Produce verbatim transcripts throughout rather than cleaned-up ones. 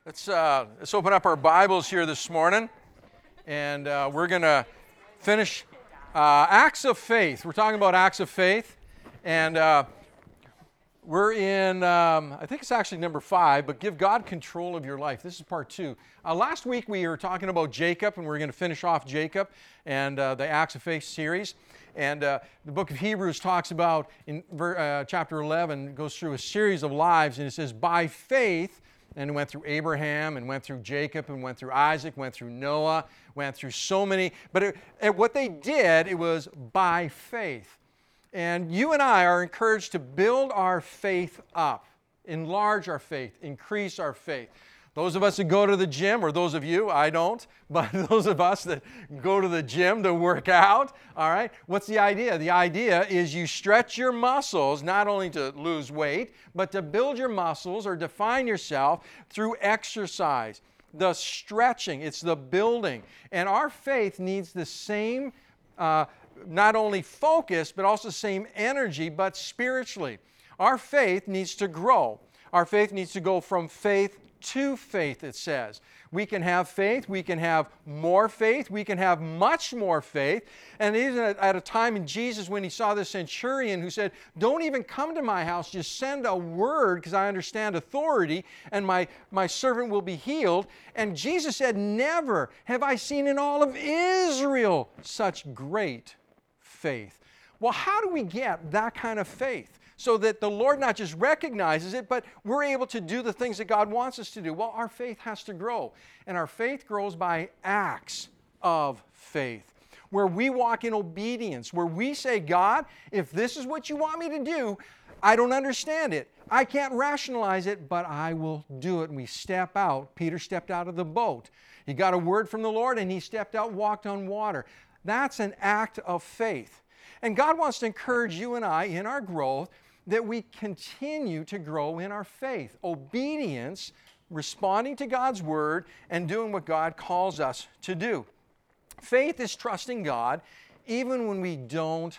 Let's, uh, let's open up our Bibles here this morning, and uh, we're going to finish uh, Acts of Faith. We're talking about Acts of Faith, and uh, we're in, um, I think it's actually number five, but give God control of your life. This is part two. Uh, last week we were talking about Jacob, and we're going to finish off Jacob and uh, the Acts of Faith series. And uh, the book of Hebrews talks about, in uh, chapter eleven, goes through a series of lives, and it says, by faith, and it went through Abraham, and went through Jacob, and went through Isaac, went through Noah, went through so many. But it, it, what they did, it was by faith. And you and I are encouraged to build our faith up, enlarge our faith, increase our faith. Those of us that go to the gym, or those of you, I don't, but those of us that go to the gym to work out, all right, what's the idea? The idea is you stretch your muscles, not only to lose weight, but to build your muscles or define yourself through exercise. The stretching, it's the building. And our faith needs the same, uh, not only focus, but also the same energy, but spiritually. Our faith needs to grow. Our faith needs to go from faith to faith, it says. We can have faith, we can have more faith, we can have much more faith. And even at a time in Jesus when he saw the centurion who said, don't even come to my house, just send a word because I understand authority and my, my servant will be healed. And Jesus said, never have I seen in all of Israel such great faith. Well, how do we get that kind of faith? So that the Lord not just recognizes it, but we're able to do the things that God wants us to do. Well, our faith has to grow. And our faith grows by acts of faith, where we walk in obedience, where we say, God, if this is what you want me to do, I don't understand it. I can't rationalize it, but I will do it. And we step out. Peter stepped out of the boat. He got a word from the Lord, and he stepped out, walked on water. That's an act of faith. And God wants to encourage you and I in our growth that we continue to grow in our faith. Obedience, responding to God's word, and doing what God calls us to do. Faith is trusting God even when we don't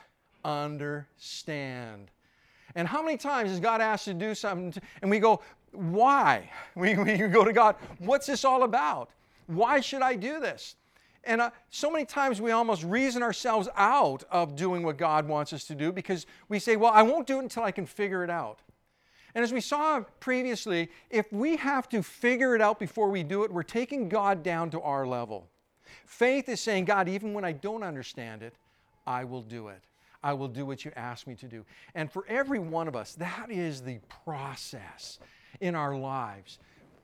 understand. And how many times has God asked to do something and we go, why? We, we go to God, what's this all about? Why should I do this? And uh, so many times we almost reason ourselves out of doing what God wants us to do because we say, well, I won't do it until I can figure it out. And as we saw previously, if we have to figure it out before we do it, we're taking God down to our level. Faith is saying, God, even when I don't understand it, I will do it. I will do what you ask me to do. And for every one of us, that is the process in our lives.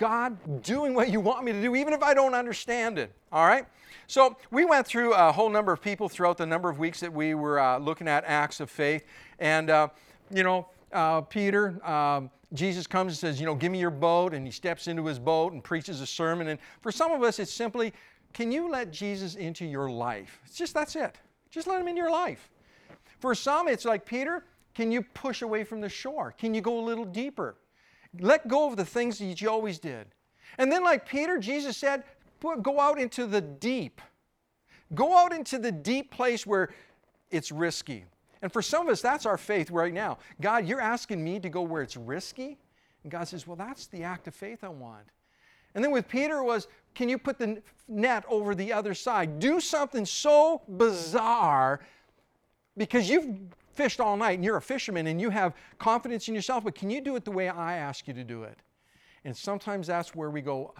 God doing what you want me to do, even if I don't understand it. All right? So we went through a whole number of people throughout the number of weeks that we were uh, looking at Acts of Faith. And, uh, you know, uh, Peter, um, Jesus comes and says, you know, give me your boat. And he steps into his boat and preaches a sermon. And for some of us, it's simply, can you let Jesus into your life? It's just, that's it. Just let him in your life. For some, it's like, Peter, can you push away from the shore? Can you go a little deeper? Let go of the things that you always did. And then like Peter, Jesus said, go out into the deep. Go out into the deep place where it's risky. And for some of us, that's our faith right now. God, you're asking me to go where it's risky? And God says, well, that's the act of faith I want. And then with Peter was, can you put the net over the other side? Do something so bizarre because you've fished all night and you're a fisherman and you have confidence in yourself, but can you do it the way I ask you to do it? And sometimes that's where we go,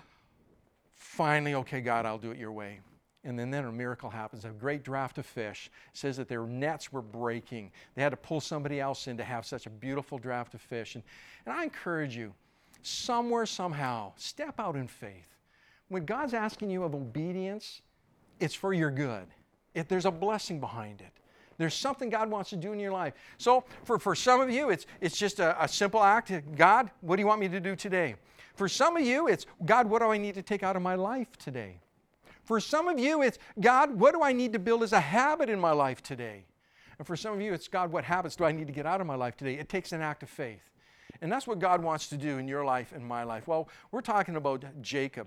finally, okay, God, I'll do it your way. And then, then a miracle happens. A great draft of fish. It says that their nets were breaking. They had to pull somebody else in to have such a beautiful draft of fish. And, and I encourage you, somewhere, somehow, step out in faith. When God's asking you of obedience, it's for your good. If there's a blessing behind it. There's something God wants to do in your life. So for, for some of you, it's, it's just a, a simple act. God, what do you want me to do today? For some of you, it's, God, what do I need to take out of my life today? For some of you, it's, God, what do I need to build as a habit in my life today? And for some of you, it's, God, what habits do I need to get out of my life today? It takes an act of faith. And that's what God wants to do in your life and my life. Well, we're talking about Jacob.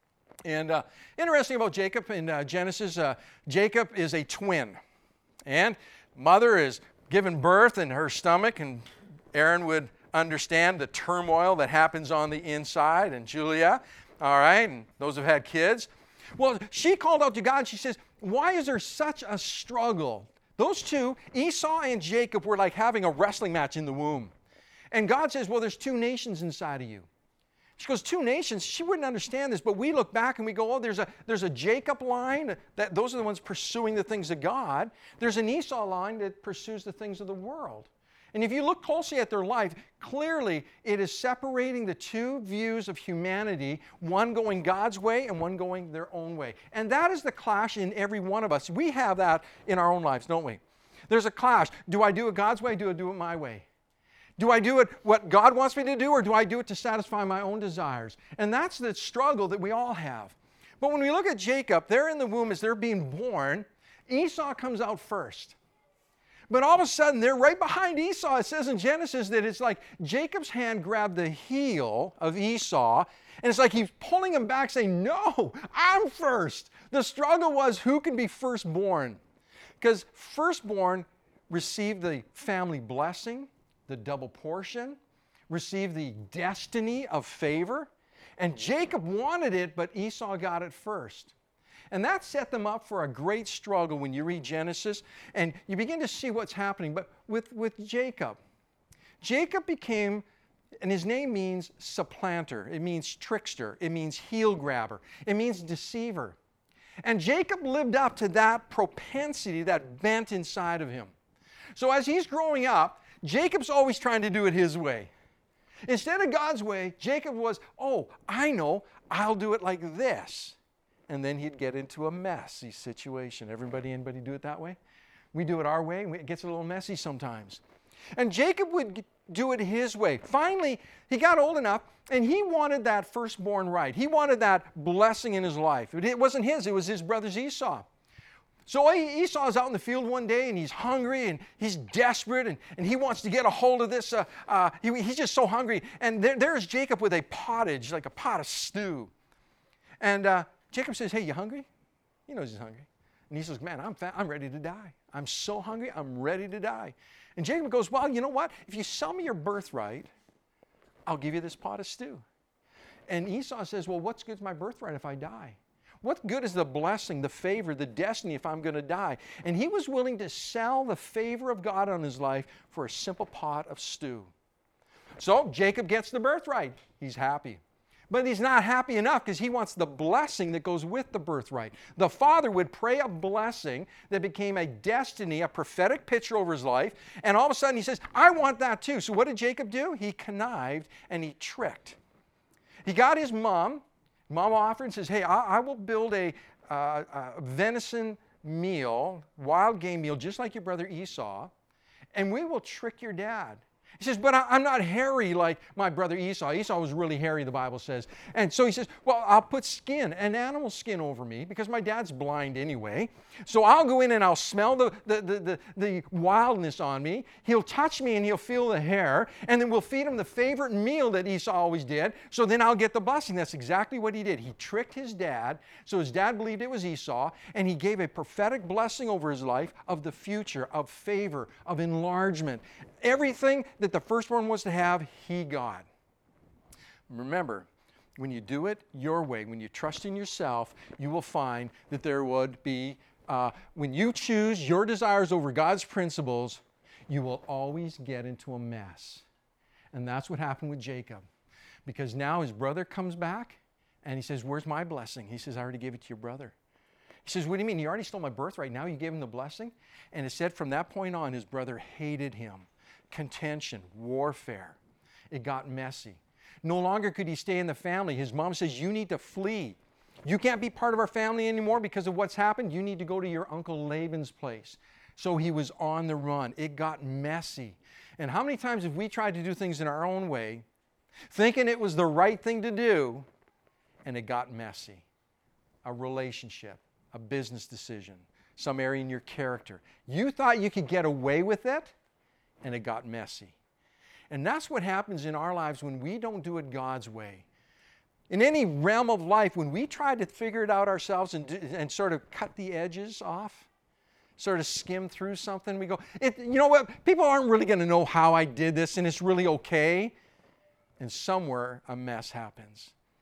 And uh, interesting about Jacob in uh, Genesis, uh, Jacob is a twin. And mother is given birth in her stomach, and Aaron would understand the turmoil that happens on the inside, and Julia. all right, and those who've had kids. Well, she called out to God, and she says, why is there such a struggle? Those two, Esau and Jacob, were like having a wrestling match in the womb. And God says, well, there's two nations inside of you. She goes, two nations? She wouldn't understand this, but we look back and we go, oh, there's a, there's a Jacob line. That, those are the ones pursuing the things of God. There's an Esau line that pursues the things of the world. And if you look closely at their life, clearly it is separating the two views of humanity, one going God's way and one going their own way. And that is the clash in every one of us. We have that in our own lives, don't we? There's a clash. Do I do it God's way? Do I do it my way? Do I do it what God wants me to do, or do I do it to satisfy my own desires? And that's the struggle that we all have. But when we look at Jacob, they're in the womb as they're being born. Esau comes out first. But all of a sudden, they're right behind Esau. It says in Genesis that it's like Jacob's hand grabbed the heel of Esau, and it's like he's pulling him back saying, no, I'm first. The struggle was who can be firstborn. Because firstborn received the family blessing, the double portion, received the destiny of favor, and Jacob wanted it, but Esau got it first. And that set them up for a great struggle when you read Genesis, and you begin to see what's happening. But with, with Jacob, Jacob became, and his name means supplanter. It means trickster. It means heel grabber. It means deceiver. And Jacob lived up to that propensity, that bent inside of him. So as he's growing up, Jacob's always trying to do it his way. Instead of God's way, Jacob was, oh, I know, I'll do it like this. And then he'd get into a messy situation. Everybody, anybody do it that way? We do it our way, and it gets a little messy sometimes. And Jacob would do it his way. Finally, he got old enough, and he wanted that firstborn right. He wanted that blessing in his life. It wasn't his, it was his brother's Esau. So Esau's out in the field one day, and he's hungry, and he's desperate, and, and he wants to get a hold of this. Uh, uh, he, he's just so hungry. And there, there's Jacob with a pottage, like a pot of stew. And uh, Jacob says, hey, you hungry? He knows he's hungry. And he says, man, I'm fat. I'm ready to die. I'm so hungry, I'm ready to die. And Jacob goes, well, you know what? If you sell me your birthright, I'll give you this pot of stew. And Esau says, well, what's good is my birthright if I die? What good is the blessing, the favor, the destiny if I'm going to die? And he was willing to sell the favor of God on his life for a simple pot of stew. So Jacob gets the birthright. He's happy. But he's not happy enough because he wants the blessing that goes with the birthright. The father would pray a blessing that became a destiny, a prophetic picture over his life. And all of a sudden he says, I want that too. So what did Jacob do? He connived and he tricked. He got his mom. Mom offered and says, hey, I, I will build a, uh, a venison meal, wild game meal, just like your brother Esau, and we will trick your dad. He says, but I, I'm not hairy like my brother Esau. Esau was really hairy, the Bible says. And so he says, well, I'll put skin, an animal skin over me because my dad's blind anyway. So I'll go in and I'll smell the, the, the, the, the wildness on me. He'll touch me and he'll feel the hair. And then we'll feed him the favorite meal that Esau always did. So then I'll get the blessing. That's exactly what he did. He tricked his dad. So his dad believed it was Esau. And he gave a prophetic blessing over his life of the future, of favor, of enlargement. Everything that the firstborn was to have, he got. Remember, when you do it your way, when you trust in yourself, you will find that there would be, uh, when you choose your desires over God's principles, you will always get into a mess. And that's what happened with Jacob. Because now his brother comes back and he says, where's my blessing? He says, I already gave it to your brother. He says, what do you mean? You already stole my birthright. Now you gave him the blessing? And it said from that point on, his brother hated him. Contention, warfare. It got messy. No longer could he stay in the family. His mom says, you need to flee. You can't be part of our family anymore because of what's happened. You need to go to your uncle Laban's place. So he was on the run. It got messy. And how many times have we tried to do things in our own way, thinking it was the right thing to do, and it got messy? A relationship, a business decision, some area in your character. You thought you could get away with it, and it got messy. And that's what happens in our lives when we don't do it God's way. In any realm of life, when we try to figure it out ourselves and, and sort of cut the edges off, sort of skim through something, we go, it, you know what, people aren't really going to know how I did this, and it's really okay. And somewhere a mess happens.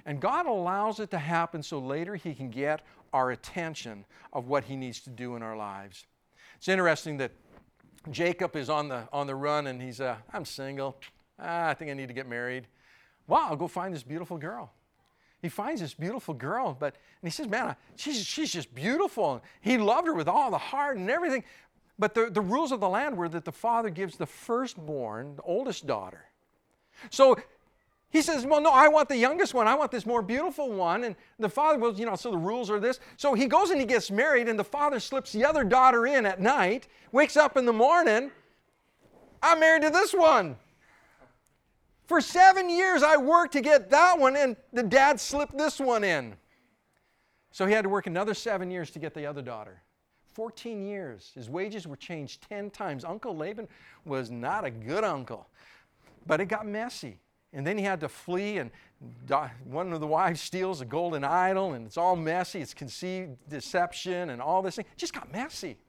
And God allows it to happen so later He can get our attention of what He needs to do in our lives. It's interesting that Jacob is on the, on the run, and he's, uh, I'm single. Ah, I think I need to get married. Well, I'll go find this beautiful girl. He finds this beautiful girl, but and he says, man, she's, she's just beautiful. He loved her with all the heart and everything. But the, the rules of the land were that the father gives the firstborn, the oldest daughter. So he says, well, no, I want the youngest one. I want this more beautiful one. And the father, well, you know, so the rules are this. So he goes and he gets married, and the father slips the other daughter in at night, wakes up in the morning, I'm married to this one. For seven years I worked to get that one, and the dad slipped this one in. So he had to work another seven years to get the other daughter. fourteen years. His wages were changed ten times. Uncle Laban was not a good uncle. But it got messy. And then he had to flee, and one of the wives steals a golden idol, and it's all messy. It's conceived deception and all this thing. It just got messy.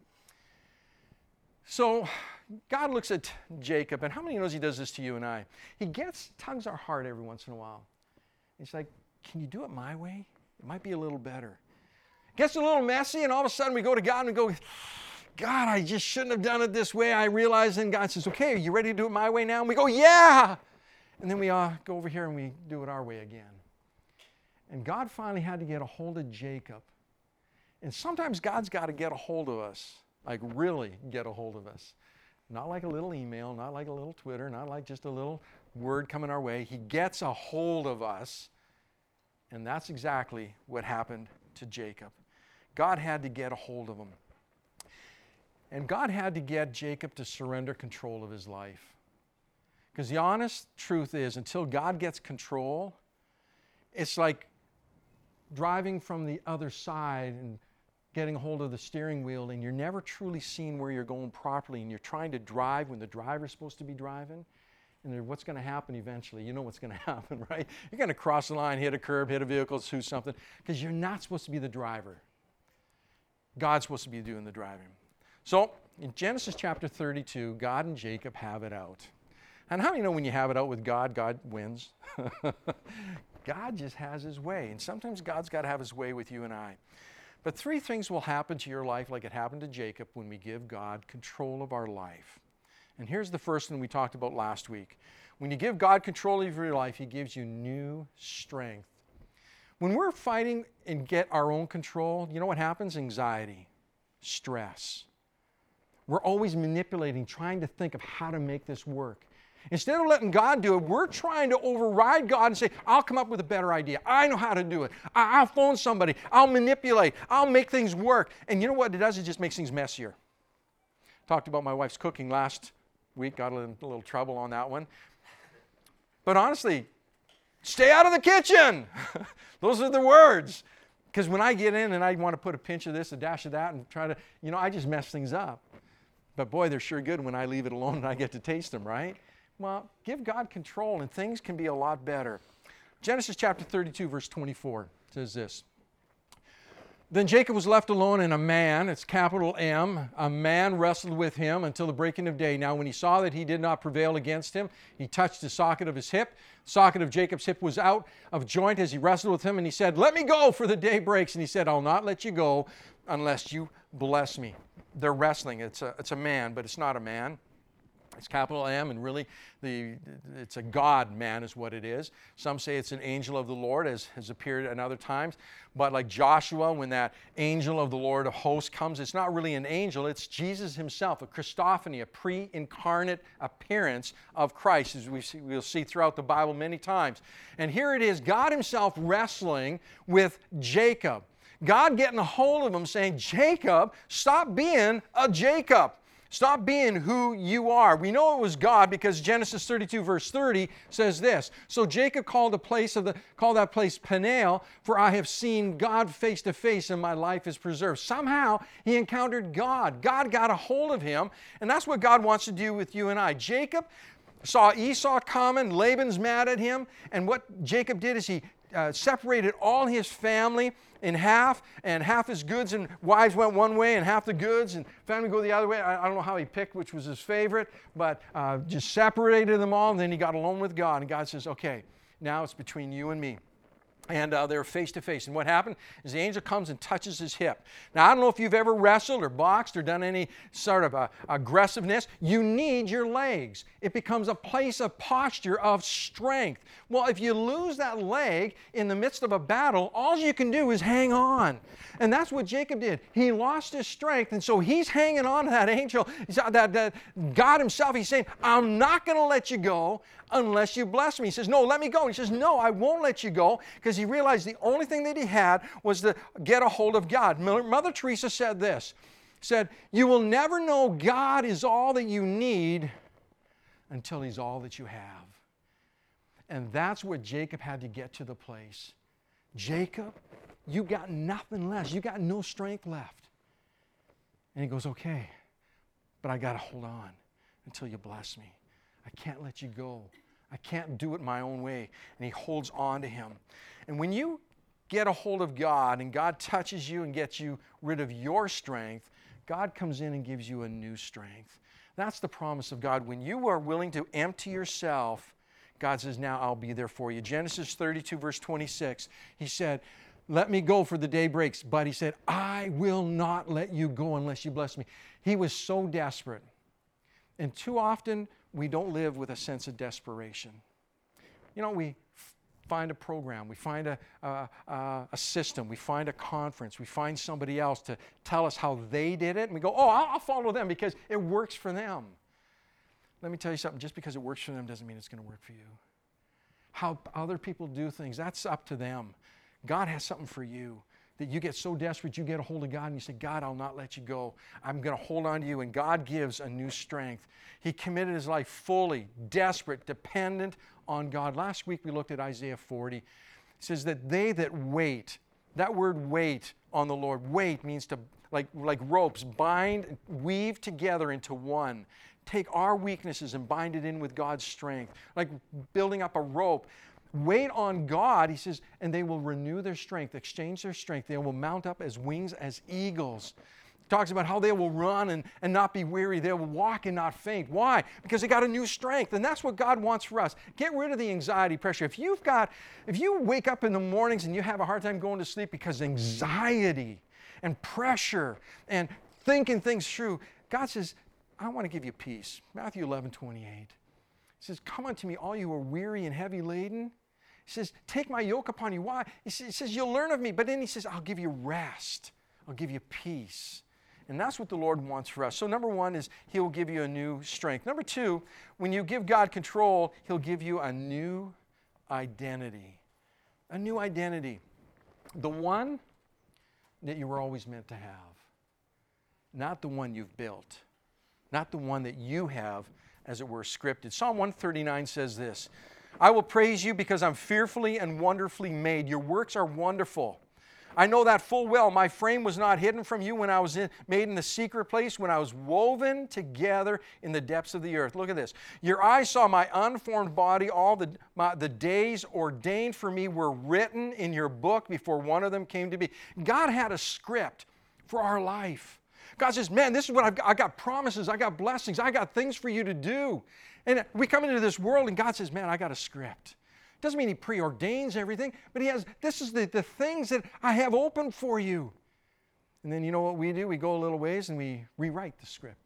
So God looks at Jacob, and how many knows He does this to you and I? He gets, tugs our heart every once in a while. He's like, can you do it my way? It might be a little better. Gets a little messy, and all of a sudden we go to God and we go, God, I just shouldn't have done it this way. I realize, and God says, okay, are you ready to do it my way now? And we go, yeah. And then we uh, go over here and we do it our way again. And God finally had to get a hold of Jacob. And sometimes God's got to get a hold of us, like really get a hold of us. Not like a little email, not like a little Twitter, not like just a little word coming our way. He gets a hold of us. And that's exactly what happened to Jacob. God had to get a hold of him. And God had to get Jacob to surrender control of his life. Because the honest truth is, until God gets control, it's like driving from the other side and getting a hold of the steering wheel, and you're never truly seeing where you're going properly, and you're trying to drive when the driver's supposed to be driving. And then what's going to happen eventually? You know what's going to happen, right? You're going to cross the line, hit a curb, hit a vehicle, shoot something, because you're not supposed to be the driver. God's supposed to be doing the driving. So in Genesis chapter thirty-two, God and Jacob have it out. And how do you know when you have it out with God, God wins? God just has His way. And sometimes God's got to have His way with you and I. But three things will happen to your life like it happened to Jacob when we give God control of our life. And here's the first one we talked about last week. When you give God control of your life, He gives you new strength. When we're fighting and get our own control, you know what happens? Anxiety, stress. We're always manipulating, trying to think of how to make this work. Instead of letting God do it, we're trying to override God and say, I'll come up with a better idea. I know how to do it. I'll phone somebody. I'll manipulate. I'll make things work. And you know what it does? It just makes things messier. Talked about my wife's cooking last week. Got a little, a little trouble on that one. But honestly, stay out of the kitchen. Those are the words. Because when I get in and I want to put a pinch of this, a dash of that, and try to, you know, I just mess things up. But boy, they're sure good when I leave it alone and I get to taste them, right? Well, give God control and things can be a lot better. Genesis chapter thirty-two, verse twenty-four says this. Then Jacob was left alone, and a man, it's capital M, a man wrestled with him until the breaking of day. Now when he saw that he did not prevail against him, he touched the socket of his hip. The socket of Jacob's hip was out of joint as he wrestled with him, and he said, let me go, for the day breaks. And he said, I'll not let you go unless you bless me. They're wrestling. It's a, it's a man, but it's not a man. It's capital M, and really the, it's a God man is what it is. Some say it's an angel of the Lord, as has appeared at other times. But like Joshua, when that angel of the Lord of hosts comes, it's not really an angel. It's Jesus Himself, a Christophany, a pre-incarnate appearance of Christ, as we see, we'll see throughout the Bible many times. And here it is, God Himself wrestling with Jacob. God getting a hold of him saying, Jacob, stop being a Jacob. Stop being who you are. We know it was God because Genesis thirty-two verse thirty says this. So Jacob called the place of the called that place Peniel, for I have seen God face to face and my life is preserved. Somehow he encountered God. God got a hold of him, and that's what God wants to do with you and I. Jacob saw Esau coming, Laban's mad at him, and what Jacob did is he uh, separated all his family in half, and half his goods and wives went one way, and half the goods and family go the other way. I, I don't know how he picked which was his favorite, but uh, just separated them all, and then he got alone with God, and God says, okay, now it's between you and me. And uh, they're face to face. And what happened is the angel comes and touches his hip. Now, I don't know if you've ever wrestled or boxed or done any sort of uh, aggressiveness. You need your legs. It becomes a place of posture of strength. Well, if you lose that leg in the midst of a battle, all you can do is hang on. And that's what Jacob did. He lost his strength, and so he's hanging on to that angel, that, that God himself. He's saying, I'm not going to let you go unless you bless me. He says, no, let me go. He says, no, I won't let you go, because he realized the only thing that he had was to get a hold of God. Mother Teresa said this, said, you will never know God is all that you need until he's all that you have. And that's what Jacob had to get to the place. Jacob, you got nothing left. You got no strength left. And he goes, okay, but I got to hold on until you bless me. I can't let you go. I can't do it my own way. And he holds on to him. And when you get a hold of God and God touches you and gets you rid of your strength, God comes in and gives you a new strength. That's the promise of God. When you are willing to empty yourself, God says, now I'll be there for you. Genesis thirty-two, verse twenty-six, he said, let me go, for the day breaks. But he said, I will not let you go unless you bless me. He was so desperate. And too often, we don't live with a sense of desperation. You know, we f- find a program, we find a, a, a, a system, we find a conference, we find somebody else to tell us how they did it, and we go, oh, I'll, I'll follow them because it works for them. Let me tell you something, just because it works for them doesn't mean it's going to work for you. How other people do things, that's up to them. God has something for you. That you get so desperate, you get a hold of God and you say, God, I'll not let you go. I'm going to hold on to you. And God gives a new strength. He committed his life fully, desperate, dependent on God. Last week we looked at Isaiah forty. It says that they that wait, that word wait on the Lord, wait means to, like, like ropes, bind, weave together into one. Take our weaknesses and bind it in with God's strength. Like building up a rope. Wait on God, he says, and they will renew their strength, exchange their strength. They will mount up as wings as eagles. He talks about how they will run and, and not be weary. They will walk and not faint. Why? Because they got a new strength, and that's what God wants for us. Get rid of the anxiety, pressure. If you've got, if you wake up in the mornings and you have a hard time going to sleep because anxiety and pressure and thinking things through, God says, I want to give you peace. Matthew eleven twenty-eight. He says, come unto me, all you are weary and heavy laden. He says, take my yoke upon you. Why? He says, you'll learn of me. But then he says, I'll give you rest. I'll give you peace. And that's what the Lord wants for us. So number one is he will give you a new strength. Number two, when you give God control, he'll give you a new identity. A new identity. The one that you were always meant to have. Not the one you've built. Not the one that you have, as it were, scripted. Psalm one thirty-nine says this, I will praise you because I'm fearfully and wonderfully made. Your works are wonderful. I know that full well. My frame was not hidden from you when I was in, made in the secret place, when I was woven together in the depths of the earth. Look at this. Your eyes saw my unformed body. All the, my, the days ordained for me were written in your book before one of them came to be. God had a script for our life. God says, man, this is what I've got. I got promises. I got blessings. I got things for you to do. And we come into this world and God says, man, I got a script. Doesn't mean he preordains everything, but he has, this is the, the things that I have open for you. And then you know what we do? We go a little ways and we rewrite the script.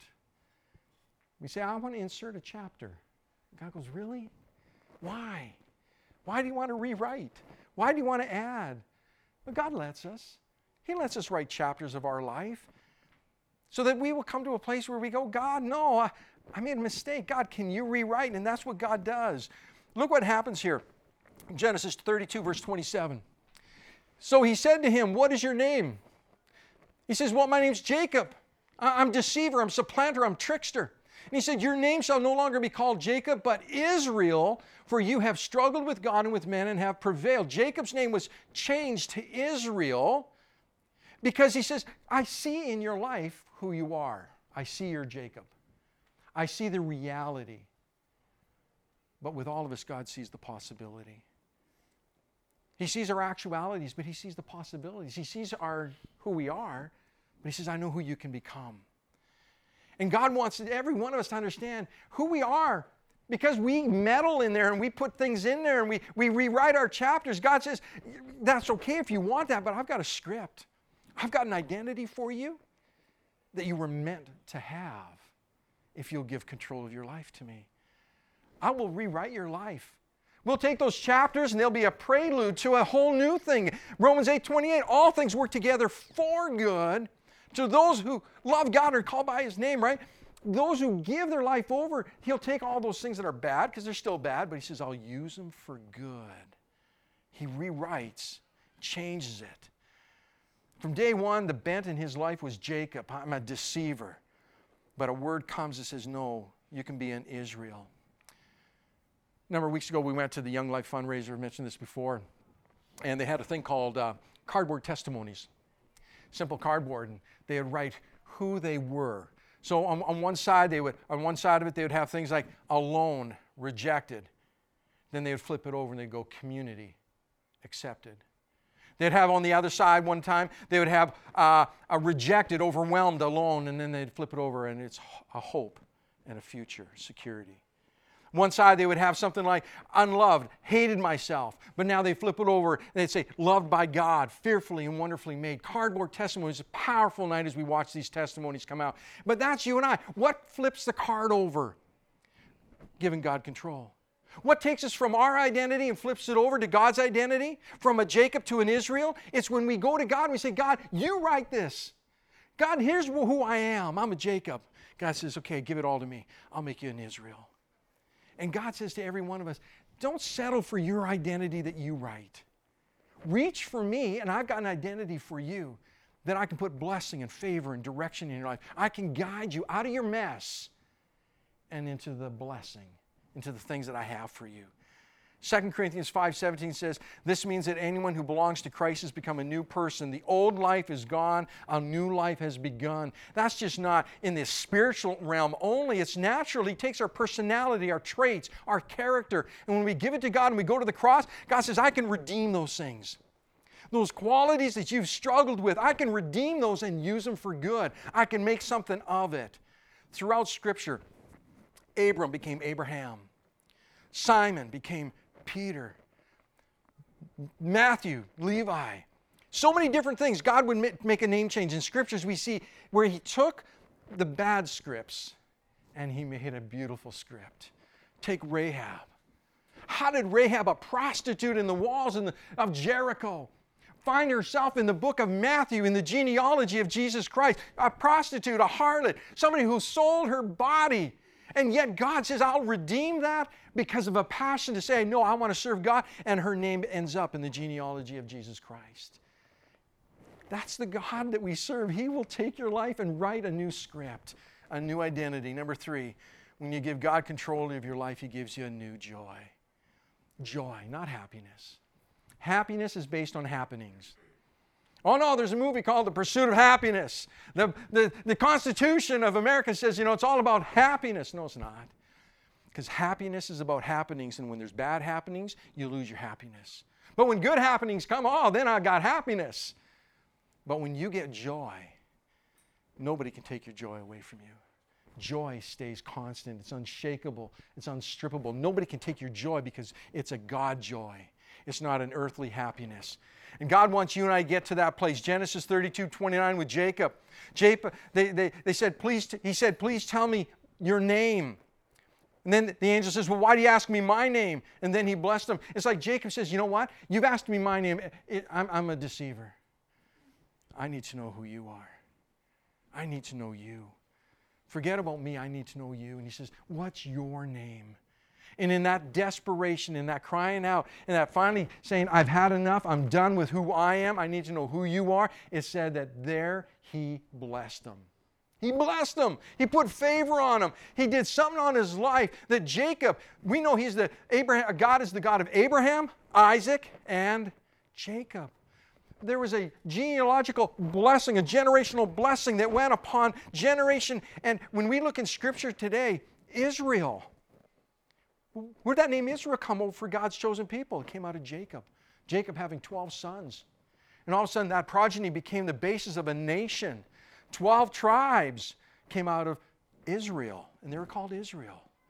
We say, I want to insert a chapter. God goes, really? Why? Why do you want to rewrite? Why do you want to add? But God lets us. He lets us write chapters of our life so that we will come to a place where we go, God, no, I, I made a mistake. God, can you rewrite? And that's what God does. Look what happens here. Genesis thirty-two, verse twenty-seven. So he said to him, what is your name? He says, well, my name's Jacob. I'm deceiver, I'm supplanter, I'm trickster. And he said, your name shall no longer be called Jacob, but Israel, for you have struggled with God and with men and have prevailed. Jacob's name was changed to Israel because he says, I see in your life who you are. I see you're Jacob. I see the reality. But with all of us, God sees the possibility. He sees our actualities, but he sees the possibilities. He sees our who we are, but he says, I know who you can become. And God wants every one of us to understand who we are Because we meddle in there and we put things in there and we, we rewrite our chapters. God says, that's okay if you want that, but I've got a script. I've got an identity for you that you were meant to have if you'll give control of your life to me. I will rewrite your life. We'll take those chapters and they'll be a prelude to a whole new thing. Romans eight twenty-eight, all things work together for good to those who love God and are called by His name, right? Those who give their life over, He'll take all those things that are bad, because they're still bad, but He says, I'll use them for good. He rewrites, changes it. From day one, the bent in his life was Jacob. I'm a deceiver. But a word comes that says, no, you can be in Israel. A number of weeks ago, we went to the Young Life fundraiser. I mentioned this before. And they had a thing called uh, cardboard testimonies. Simple cardboard. And they would write who they were. So on, on one side, they would, on one side of it, they would have things like alone, rejected. Then they would flip it over and they'd go community, accepted. They'd have on the other side one time, they would have uh, a rejected, overwhelmed, alone, and then they'd flip it over and it's a hope and a future, security. One side they would have something like unloved, hated myself, but now they flip it over and they'd say loved by God, fearfully and wonderfully made. Cardboard testimonies, a powerful night as we watch these testimonies come out. But that's you and I. What flips the card over? Giving God control. What takes us from our identity and flips it over to God's identity? From a Jacob to an Israel? It's when we go to God and we say, God, you write this. God, here's who I am. I'm a Jacob. God says, okay, give it all to me. I'll make you an Israel. And God says to every one of us, don't settle for your identity that you write. Reach for me, and I've got an identity for you that I can put blessing and favor and direction in your life. I can guide you out of your mess and into the blessing, into the things that I have for you. Second Corinthians five seventeen says, this means that anyone who belongs to Christ has become a new person. The old life is gone, a new life has begun. That's just not in the spiritual realm only. It's natural. He takes our personality, our traits, our character, and when we give it to God and we go to the cross, God says, I can redeem those things. Those qualities that you've struggled with, I can redeem those and use them for good. I can make something of it. Throughout Scripture, Abram became Abraham. Simon became Peter. Matthew, Levi. So many different things. God would make a name change. In Scriptures we see where He took the bad scripts and He made a beautiful script. Take Rahab. How did Rahab, a prostitute in the walls in the, of Jericho, find herself in the book of Matthew in the genealogy of Jesus Christ? A prostitute, a harlot, somebody who sold her body. And yet God says, I'll redeem that because of a passion to say, no, I want to serve God. And her name ends up in the genealogy of Jesus Christ. That's the God that we serve. He will take your life and write a new script, a new identity. Number three, when you give God control of your life, He gives you a new joy. Joy, not happiness. Happiness is based on happenings. Oh no, there's a movie called The Pursuit of Happiness. The, the, the Constitution of America says, you know, it's all about happiness. No, it's not. Because happiness is about happenings, and when there's bad happenings, you lose your happiness. But when good happenings come, oh, then I got happiness. But when you get joy, nobody can take your joy away from you. Joy stays constant. It's unshakable. It's unstrippable. Nobody can take your joy because it's a God joy. It's not an earthly happiness. And God wants you and I to get to that place. Genesis thirty-two twenty-nine with Jacob. Jacob, they, they, they said, please, t-, he said, please tell me your name. And then the angel says, well, why do you ask me my name? And then he blessed him. It's like Jacob says, you know what? You've asked me my name. It, I'm, I'm a deceiver. I need to know who you are. I need to know you. Forget about me. I need to know you. And he says, what's your name? And in that desperation, in that crying out, and that finally saying, I've had enough, I'm done with who I am, I need to know who you are, it said that there he blessed them. He blessed them. He put favor on them. He did something on his life that Jacob, we know he's the Abraham, God is the God of Abraham, Isaac, and Jacob. There was a genealogical blessing, a generational blessing that went upon generation. And when we look in Scripture today, Israel, where'd that name Israel come over for God's chosen people? It came out of Jacob. Jacob having twelve sons. And all of a sudden that progeny became the basis of a nation. Twelve tribes came out of Israel, and they were called Israel.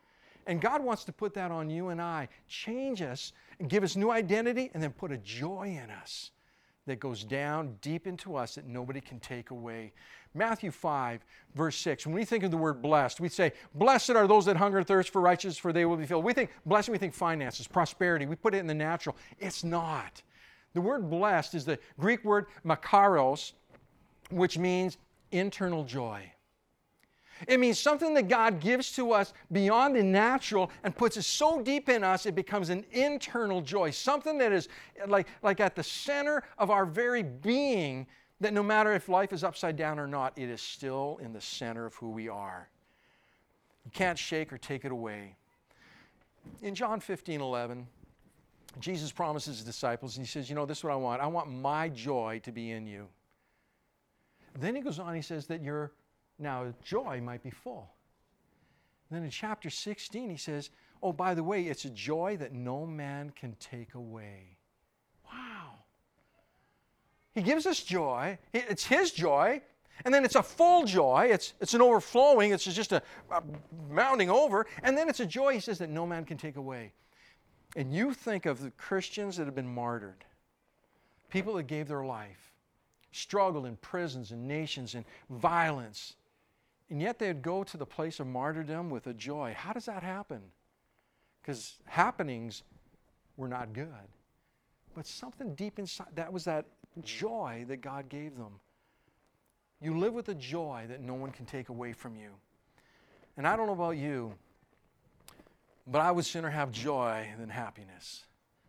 And God wants to put that on you and I. Change us and give us new identity and then put a joy in us that goes down deep into us that nobody can take away. Matthew five, verse six. When we think of the word blessed, we say, blessed are those that hunger and thirst for righteousness, for they will be filled. We think blessed, we think finances, prosperity. We put it in the natural. It's not. The word blessed is the Greek word makaros, which means internal joy. It means something that God gives to us beyond the natural and puts it so deep in us it becomes an internal joy. Something that is like, like at the center of our very being, that no matter if life is upside down or not, it is still in the center of who we are. You can't shake or take it away. In John fifteen eleven, Jesus promises his disciples, and he says, you know, this is what I want. I want my joy to be in you. Then he goes on, he says that your now joy might be full. And then in chapter sixteen, he says, oh, by the way, it's a joy that no man can take away. Wow. He gives us joy. It's his joy. And then it's a full joy. It's, it's an overflowing. It's just a, a mounting over. And then it's a joy, he says, that no man can take away. And you think of the Christians that have been martyred, people that gave their life, struggled in prisons and nations and violence, and yet they'd go to the place of martyrdom with a joy. How does that happen? Because happenings were not good. But something deep inside, that was that joy that God gave them. You live with a joy that no one can take away from you. And I don't know about you, but I would sooner have joy than happiness.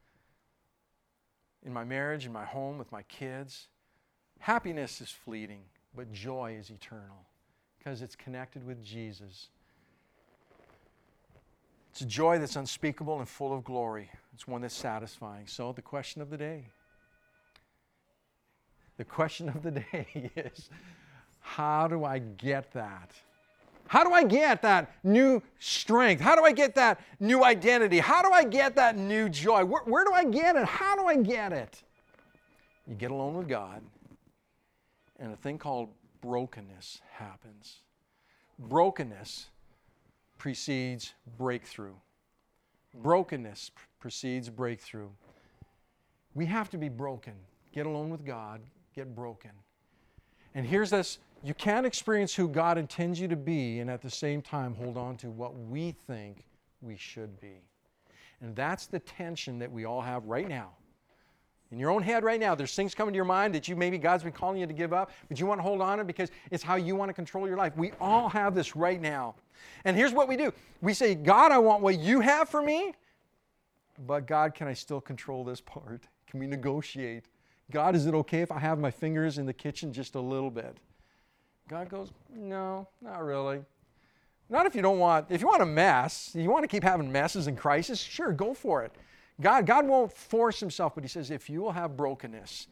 In my marriage, in my home, with my kids, happiness is fleeting, but joy is eternal because it's connected with Jesus. It's a joy that's unspeakable and full of glory. It's one that's satisfying. So the question of the day, the question of the day is, how do I get that? How do I get that new strength? How do I get that new identity? How do I get that new joy? Where, where do I get it? How do I get it? You get alone with God, and a thing called brokenness happens. Brokenness precedes breakthrough. Brokenness precedes breakthrough. We have to be broken. Get alone with God, get broken. And here's this, you can't experience who God intends you to be and at the same time hold on to what we think we should be. And that's the tension that we all have right now. In your own head right now, there's things coming to your mind that you maybe God's been calling you to give up, but you want to hold on to it because it's how you want to control your life. We all have this right now. And here's what we do. We say, God, I want what you have for me, but God, can I still control this part? Can we negotiate? God, is it okay if I have my fingers in the kitchen just a little bit? God goes, no, not really. Not if you don't want, if you want a mess, you want to keep having messes and crises, sure, go for it. God, God won't force himself, but he says, if you will have brokenness,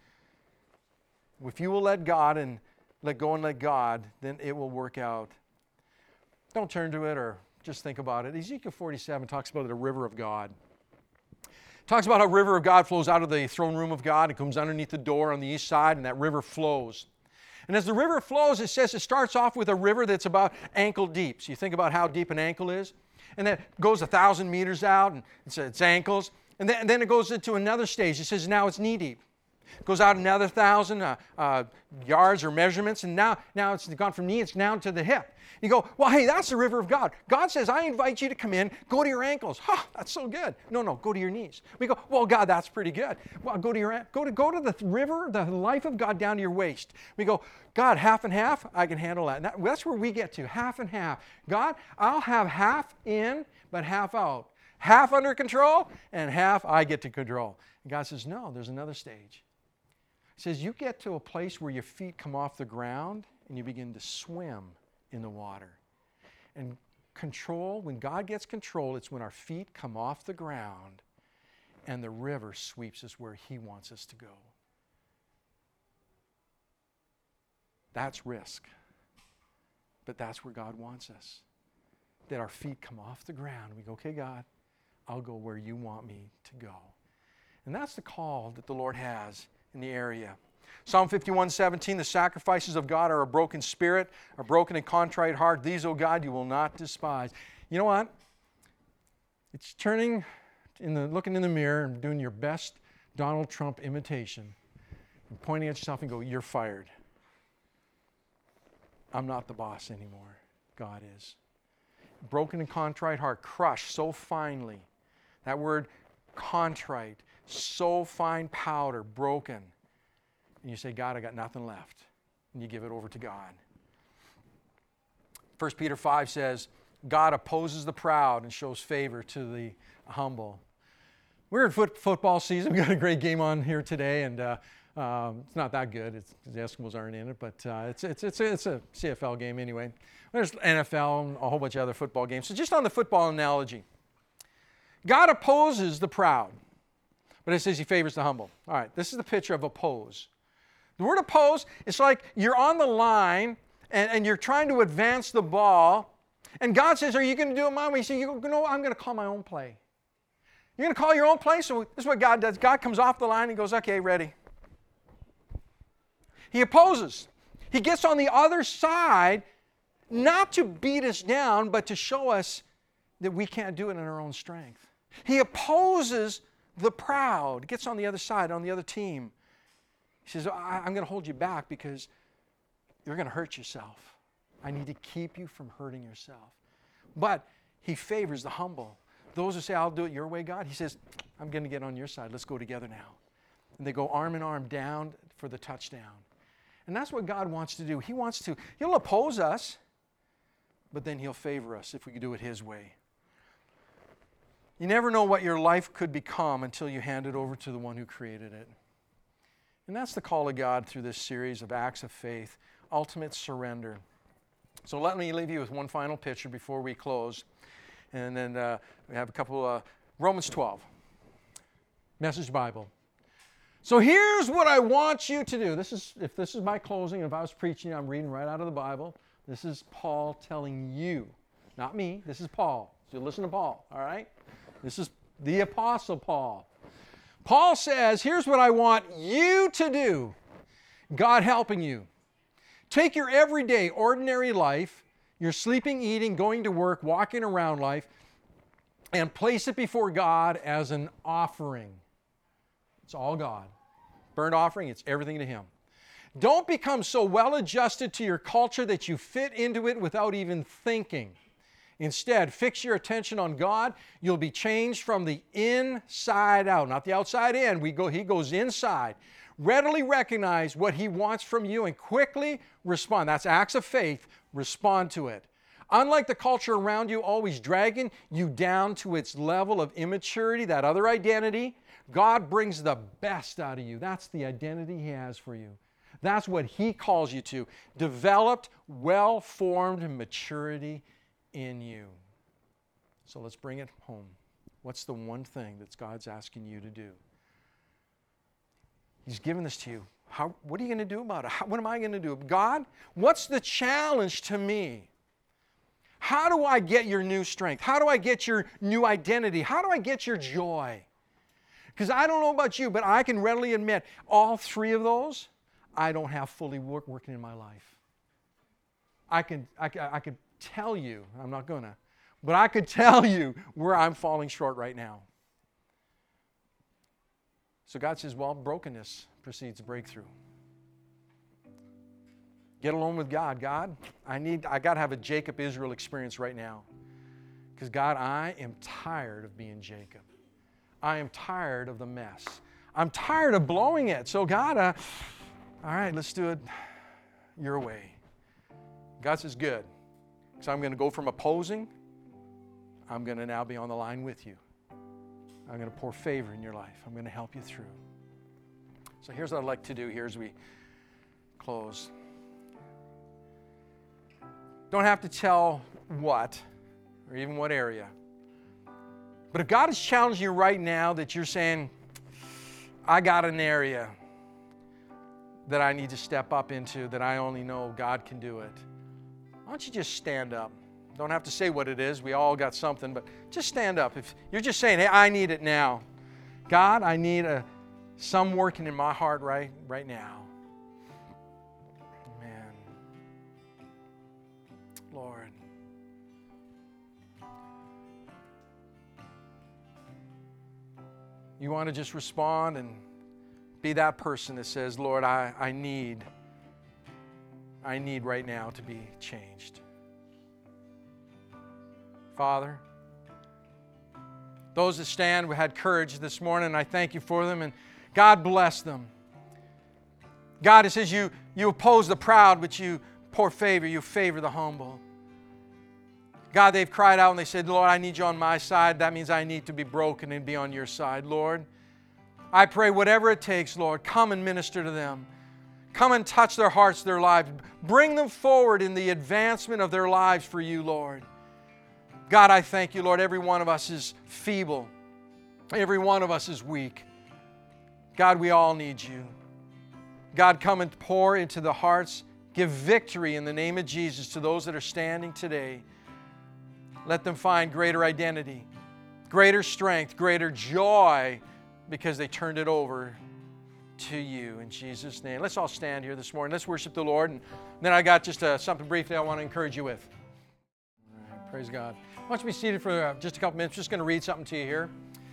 if you will let God and let go and let God, then it will work out. Don't turn to it or just think about it. Ezekiel forty-seven talks about the river of God. Talks about how the river of God flows out of the throne room of God. It comes underneath the door on the east side, and that river flows. And as the river flows, it says it starts off with a river that's about ankle deep. So you think about how deep an ankle is. And then it goes a thousand meters out, and it's, it's ankles. And then, and then it goes into another stage. It says now it's knee deep. It goes out another thousand uh, uh, yards or measurements, and now, now it's gone from knee, it's down to the hip. You go, well, hey, that's the river of God. God says, I invite you to come in, go to your ankles. Huh, that's so good. No, no, go to your knees. We go, well, God, that's pretty good. Well, go to your go to go to the river, the life of God down to your waist. We go, God, half and half, I can handle that. And that that's where we get to, half and half. God, I'll have half in, but half out. Half under control, and half I get to control. And God says, no, there's another stage. He says, you get to a place where your feet come off the ground and you begin to swim in the water. And control, when God gets control, it's when our feet come off the ground and the river sweeps us where he wants us to go. That's risk. But that's where God wants us. That our feet come off the ground. We go, okay, God, I'll go where you want me to go. And that's the call that the Lord has in the area. Psalm fifty-one seventeen, the sacrifices of God are a broken spirit, a broken and contrite heart. These, O God, you will not despise. You know what? It's turning in the looking in the mirror and doing your best Donald Trump imitation and pointing at yourself and go, you're fired. I'm not the boss anymore. God is. Broken and contrite heart, crushed so finely. That word contrite, so fine powder, broken. And you say, God, I got nothing left. And you give it over to God. First Peter five says, God opposes the proud and shows favor to the humble. We're in foot, football season. We got a great game on here today, and uh, um, it's not that good. It's, the Eskimos aren't in it, but uh, it's, it's, it's, it's a C F L game anyway. There's N F L and a whole bunch of other football games. So just on the football analogy, God opposes the proud, but it says he favors the humble. All right, this is the picture of oppose. The word oppose, it's like you're on the line and, and you're trying to advance the ball, and God says, are you going to do it my way? You say, you know, I'm going to call my own play. You're going to call your own play? So this is what God does. God comes off the line and goes, okay, ready. He opposes. He gets on the other side, not to beat us down, but to show us that we can't do it in our own strength. He opposes the proud, gets on the other side, on the other team. He says, I'm going to hold you back because you're going to hurt yourself. I need to keep you from hurting yourself. But he favors the humble. Those who say, I'll do it your way, God, he says, I'm going to get on your side. Let's go together now. And they go arm in arm down for the touchdown. And that's what God wants to do. He wants to, he'll oppose us, but then he'll favor us if we do it his way. You never know what your life could become until you hand it over to the one who created it. And that's the call of God through this series of acts of faith, ultimate surrender. So let me leave you with one final picture before we close. And then uh, we have a couple, uh, Romans twelve, Message Bible. So here's what I want you to do. This is, if this is my closing, if I was preaching, I'm reading right out of the Bible. This is Paul telling you, not me, this is Paul. So listen to Paul, all right? This is the Apostle Paul. Paul says, here's what I want you to do. God helping you. Take your everyday, ordinary life, your sleeping, eating, going to work, walking around life, and place it before God as an offering. It's all God. Burnt offering, it's everything to Him. Don't become so well adjusted to your culture that you fit into it without even thinking. Instead, fix your attention on God. You'll be changed from the inside out, not the outside in. We go, He goes inside. Readily recognize what He wants from you and quickly respond. That's acts of faith. Respond to it. Unlike the culture around you always dragging you down to its level of immaturity, that other identity, God brings the best out of you. That's the identity He has for you. That's what He calls you to. Developed, well-formed maturity in you. So let's bring it home. What's the one thing that God's asking you to do? He's given this to you. How, what are you going to do about it? How, what am I going to do? God, what's the challenge to me? How do I get your new strength? How do I get your new identity? How do I get your joy? Because I don't know about you, but I can readily admit all three of those I don't have fully work, working in my life. I can, I, I could tell you, I'm not going to, but I could tell you where I'm falling short right now. So God says, well, brokenness precedes breakthrough. Get alone with God. God, I need, I got to have a Jacob Israel experience right now. Because God, I am tired of being Jacob. I am tired of the mess. I'm tired of blowing it. So God, uh, all right, let's do it your way. God says, good. So I'm going to go from opposing, I'm going to now be on the line with you. I'm going to pour favor in your life. I'm going to help you through. So here's what I'd like to do here as we close. Don't have to tell what or even what area. But if God is challenging you right now that you're saying, I got an area that I need to step up into, that I only know God can do it, why don't you just stand up? Don't have to say what it is. We all got something, but just stand up. If you're just saying, hey, I need it now. God, I need a, some working in my heart right, right now. Amen. Lord. you want to just respond and be that person that says, Lord, I, I need, I need right now to be changed. Father, those that stand who had courage this morning, I thank you for them, and God bless them. God, it says you, you oppose the proud, but you pour favor, you favor the humble. God, they've cried out and they said, Lord, I need you on my side. That means I need to be broken and be on your side. Lord, I pray whatever it takes, Lord, come and minister to them. Come and touch their hearts, their lives. Bring them forward in the advancement of their lives for you, Lord. God, I thank you, Lord. Every one of us is feeble. Every one of us is weak. God, we all need you. God, come and pour into the hearts. Give victory in the name of Jesus to those that are standing today. Let them find greater identity, greater strength, greater joy because they turned it over to you in Jesus' name. Let's all stand here this morning. Let's worship the Lord. And then I got just uh, something briefly I want to encourage you with. All right, praise God. Why don't you be seated for uh, just a couple minutes. I'm just going to read something to you here.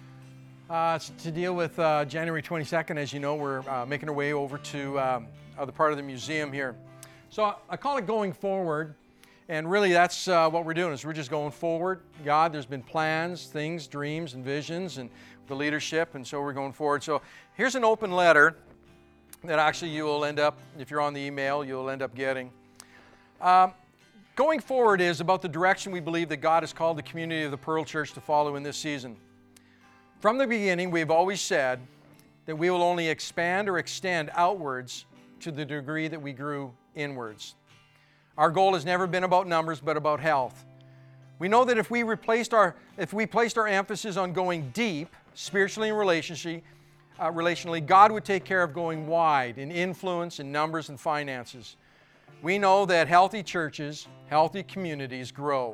Uh, it's to deal with uh, January twenty-second. As you know, we're uh, making our way over to um, other part of the museum here. So I, I call it Going Forward. And really that's uh, what we're doing is we're just going forward. God, there's been plans, things, dreams, and visions, and the leadership, and so we're going forward. So here's an open letter that actually you will end up, if you're on the email, you'll end up getting. Um, going forward is about the direction we believe that God has called the community of the Pearl Church to follow in this season. From the beginning, we've always said that we will only expand or extend outwards to the degree that we grew inwards. Our goal has never been about numbers, but about health. We know that if we replaced our, if we placed our emphasis on going deep, spiritually and relationally, uh, relationally, God would take care of going wide in influence, in numbers, and finances. We know that healthy churches, healthy communities grow.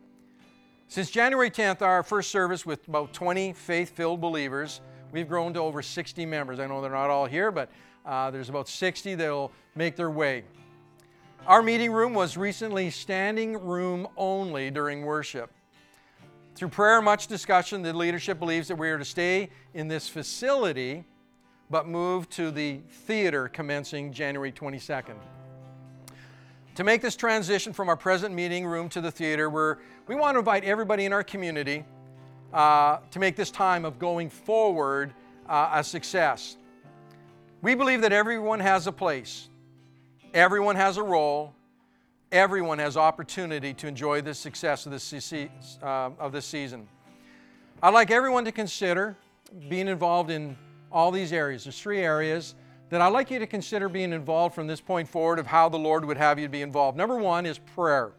Since January tenth, our first service with about twenty faith-filled believers, we've grown to over sixty members. I know they're not all here, but uh, there's about sixty that will make their way. Our meeting room was recently standing room only during worship. Through prayer and much discussion, the leadership believes that we are to stay in this facility, but move to the theater commencing January twenty-second. To make this transition from our present meeting room to the theater, we're, we want to invite everybody in our community uh, to make this time of going forward uh, a success. We believe that everyone has a place. Everyone has a role. Everyone has opportunity to enjoy the success of this, uh, of this season. I'd like everyone to consider being involved in all these areas. There's three areas that I'd like you to consider being involved from this point forward of how the Lord would have you to be involved. Number one is prayer.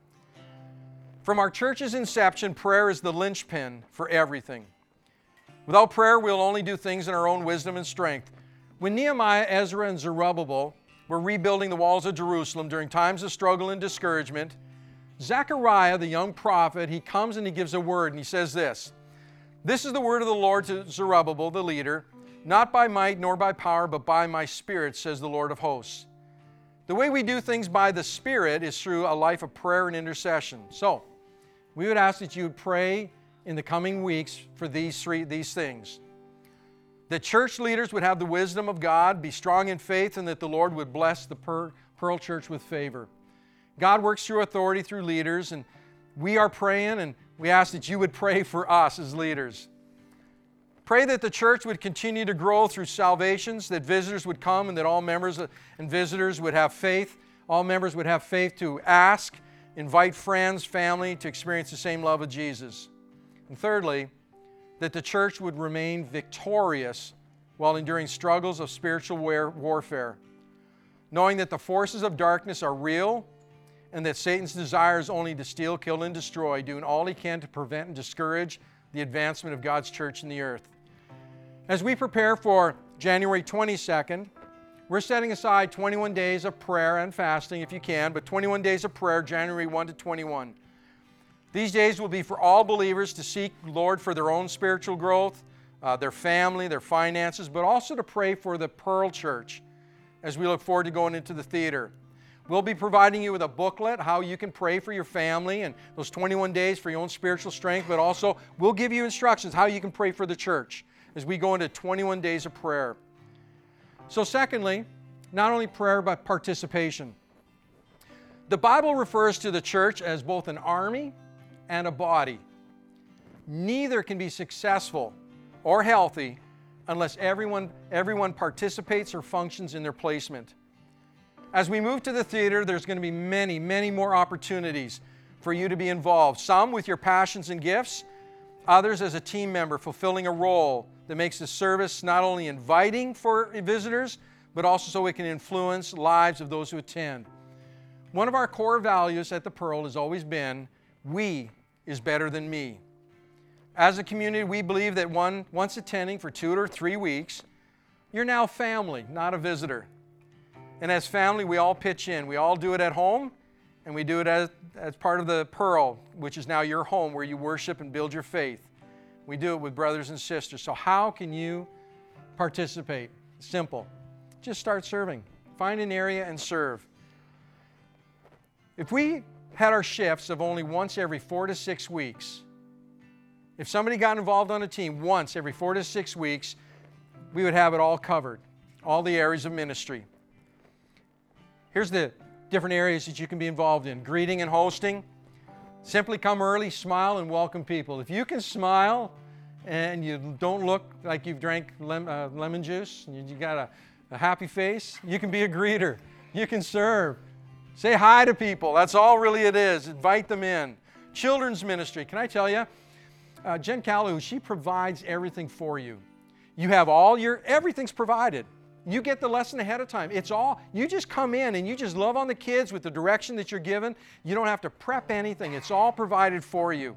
From our church's inception, prayer is the linchpin for everything. Without prayer, we'll only do things in our own wisdom and strength. When Nehemiah, Ezra, and Zerubbabel were rebuilding the walls of Jerusalem during times of struggle and discouragement, Zechariah, the young prophet, he comes and he gives a word, and he says this, "This is the word of the Lord to Zerubbabel, the leader, not by might nor by power, but by my Spirit, says the Lord of hosts." The way we do things by the Spirit is through a life of prayer and intercession. So, we would ask that you would pray in the coming weeks for these three these things. That church leaders would have the wisdom of God, be strong in faith, and that the Lord would bless the Pearl Church with favor. God works through authority through leaders, and we are praying, and we ask that you would pray for us as leaders. Pray that the church would continue to grow through salvations, that visitors would come, and that all members and visitors would have faith. All members would have faith to ask, invite friends, family to experience the same love of Jesus. And thirdly, that the church would remain victorious while enduring struggles of spiritual warfare, knowing that the forces of darkness are real and that Satan's desire is only to steal, kill, and destroy, doing all he can to prevent and discourage the advancement of God's church in the earth. As we prepare for January twenty-second, we're setting aside twenty-one days of prayer and fasting if you can, but twenty-one days of prayer, January first to twenty-first. These days will be for all believers to seek the Lord for their own spiritual growth, uh, their family, their finances, but also to pray for the Pearl Church as we look forward to going into the theater. We'll be providing you with a booklet, how you can pray for your family and those twenty-one days for your own spiritual strength, but also we'll give you instructions how you can pray for the church. as we go into twenty-one days of prayer. So secondly, not only prayer, but participation. The Bible refers to the church as both an army and a body. Neither can be successful or healthy unless everyone, everyone participates or functions in their placement. As we move to the theater, there's going to be many, many more opportunities for you to be involved. Some with your passions and gifts, others as a team member fulfilling a role that makes the service not only inviting for visitors, but also so it can influence lives of those who attend. One of our core values at the Pearl has always been, we is better than me. As a community, we believe that one, once attending for two or three weeks, you're now family, not a visitor. And as family, we all pitch in. We all do it at home, and we do it as, as part of the Pearl, which is now your home where you worship and build your faith. We do it with brothers and sisters. So how can you participate? Simple. Just start serving. Find an area and serve. If we had our shifts of only once every four to six weeks, if somebody got involved on a team once every four to six weeks, we would have it all covered, all the areas of ministry. Here's the different areas that you can be involved in. Greeting and hosting. Simply come early, smile, and welcome people. If you can smile and you don't look like you've drank lem, uh, lemon juice, and you got a, a happy face, you can be a greeter. You can serve. Say hi to people. That's all really it is. Invite them in. Children's ministry. Can I tell you? Uh, Jen Calhoun, she provides everything for you. You have all your, everything's provided. You get the lesson ahead of time. It's all, you just come in and you just love on the kids with the direction that you're given. You don't have to prep anything. It's all provided for you.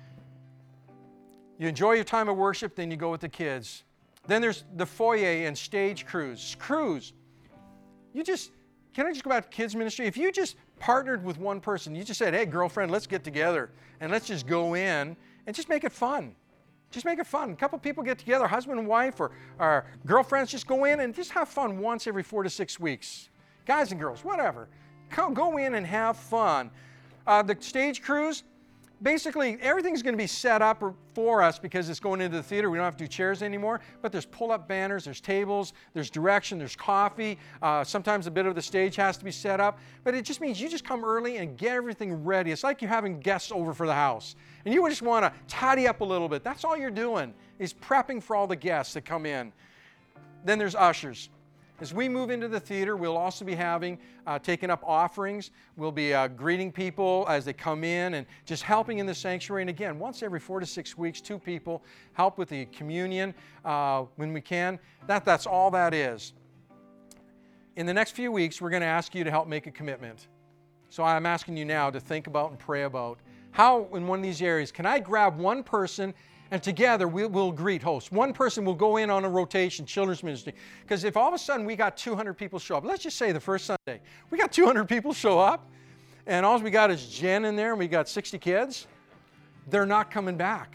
You enjoy your time of worship, then you go with the kids. Then there's the foyer and stage crews. Crews. You just, can I just go back to kids ministry? If you just partnered with one person, you just said, hey, girlfriend, let's get together and let's just go in and just make it fun. Just make it fun. A couple people get together, husband and wife or, or girlfriends, just go in and just have fun once every four to six weeks. Guys and girls, whatever. Go, go in and have fun. Uh, the stage crews, basically everything's going to be set up for us because it's going into the theater. We don't have to do chairs anymore, but there's pull-up banners, there's tables, there's direction, there's coffee. Uh, sometimes a bit of the stage has to be set up, but it just means you just come early and get everything ready. It's like you're having guests over for the house, and you just want to tidy up a little bit. That's all you're doing is prepping for all the guests that come in. Then there's ushers. As we move into the theater, we'll also be having, uh, taking up offerings. We'll be uh, greeting people as they come in and just helping in the sanctuary. And again, once every four to six weeks, two people help with the communion uh, when we can. That, that's all that is. In the next few weeks, we're going to ask you to help make a commitment. So I'm asking you now to think about and pray about how in one of these areas, can I grab one person and together we'll, we'll greet hosts. One person will go in on a rotation, children's ministry. Because if all of a sudden we got two hundred people show up, let's just say the first Sunday, we got two hundred people show up, and all we got is Jen in there, and we got sixty kids, they're not coming back.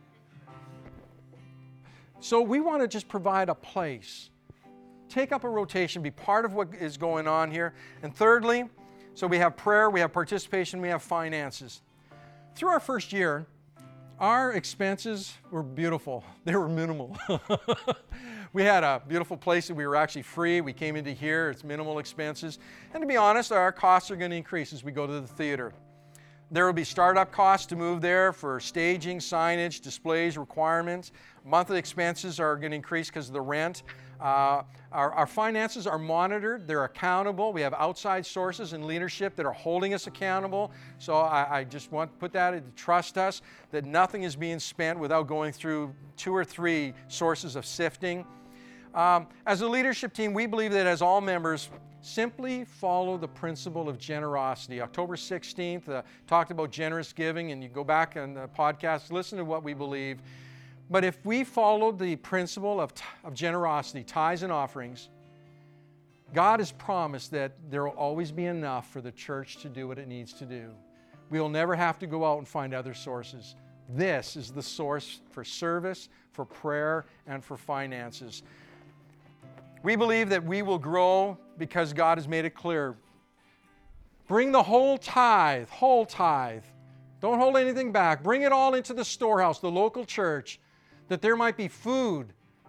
So we want to just provide a place. Take up a rotation, be part of what is going on here. And thirdly, so we have prayer, we have participation, we have finances. Through our first year, our expenses were beautiful. They were minimal. We had a beautiful place that we were actually free. We came into here. It's minimal expenses. And to be honest, our costs are going to increase as we go to the theater. There will be startup costs to move there for staging, signage, displays, requirements. Monthly expenses are going to increase because of the rent. Uh, our, our finances are monitored. They're accountable. We have outside sources and leadership that are holding us accountable. So I, I just want to put that in, trust us that nothing is being spent without going through two or three sources of sifting. Um, as a leadership team, we believe that as all members, simply follow the principle of generosity. October sixteenth, uh, talked about generous giving, and you go back on the podcast, listen to what we believe. But if we followed the principle of, of generosity, tithes and offerings, God has promised that there will always be enough for the church to do what it needs to do. We will never have to go out and find other sources. This is the source for service, for prayer, and for finances. We believe that we will grow because God has made it clear. Bring the whole tithe, whole tithe. Don't hold anything back. Bring it all into the storehouse, the local church, that there might be food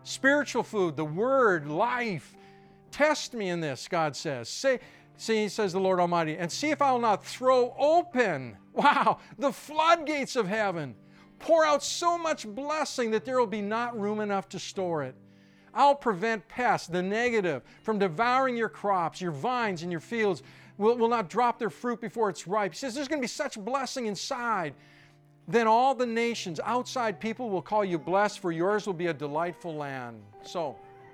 Spiritual food, the Word, life. Test me in this, God says. Say, see, says the Lord Almighty, and see if I will not throw open, wow, the floodgates of heaven. Pour out so much blessing that there will be not room enough to store it. I'll prevent pests, the negative, from devouring your crops, your vines and your fields will, will not drop their fruit before it's ripe. He says there's going to be such blessing inside. Then all the nations, outside people, will call you blessed, for yours will be a delightful land. So,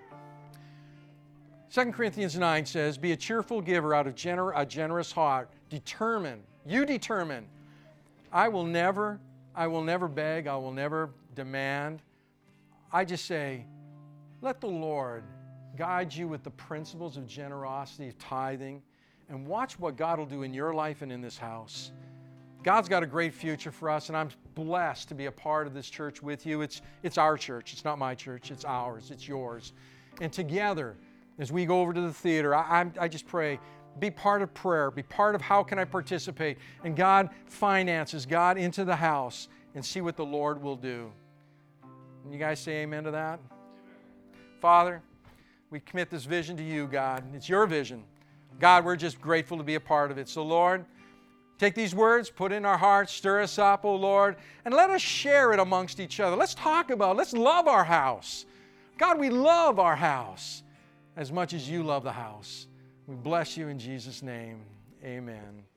Second Corinthians nine says, be a cheerful giver out of gener- a generous heart. Determine, you determine. I will never, I will never beg, I will never demand. I just say, let the Lord guide you with the principles of generosity, of tithing, and watch what God will do in your life and in this house. God's got a great future for us, and I'm blessed to be a part of this church with you. It's, it's our church. It's not my church. It's ours. It's yours. And together, as we go over to the theater, I, I, I just pray, be part of prayer. Be part of how can I participate. And God finances God into the house and see what the Lord will do. Can you guys say amen to that? Father, we commit this vision to you, God. It's your vision. God, we're just grateful to be a part of it. So, Lord, take these words, put it in our hearts, stir us up, oh Lord, and let us share it amongst each other. Let's talk about it. Let's love our house. God, we love our house as much as you love the house. We bless you in Jesus' name. Amen.